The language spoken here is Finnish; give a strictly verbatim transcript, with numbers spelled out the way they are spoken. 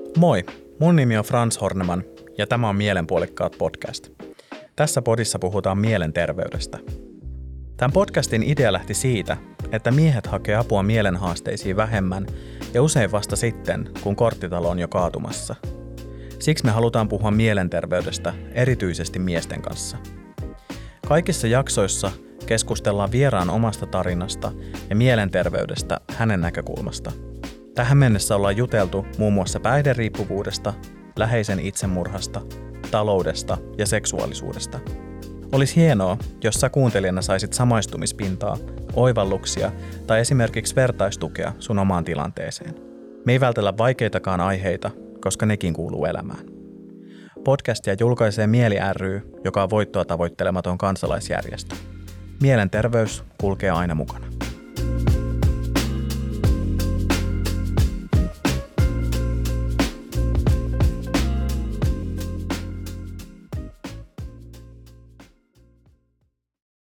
Moi, mun nimi on Frans Horneman ja tämä on Mielenpuolikkaat podcast. Tässä podissa puhutaan mielenterveydestä. Tämän podcastin idea lähti siitä, että miehet hakee apua mielenhaasteisiin vähemmän ja usein vasta sitten, kun korttitalo on jo kaatumassa. Siksi me halutaan puhua mielenterveydestä erityisesti miesten kanssa. Kaikissa jaksoissa keskustellaan vieraan omasta tarinasta ja mielenterveydestä hänen näkökulmasta. Tähän mennessä ollaan juteltu muun muassa päihderiippuvuudesta, läheisen itsemurhasta, taloudesta ja seksuaalisuudesta. Olisi hienoa, jos sä kuuntelijana saisit samaistumispintaa, oivalluksia tai esimerkiksi vertaistukea sun omaan tilanteeseen. Me ei vältellä vaikeitakaan aiheita, koska nekin kuuluu elämään. Podcastia julkaisee Mieli ry, joka on voittoa tavoittelematon kansalaisjärjestö. Mielenterveys kulkee aina mukana.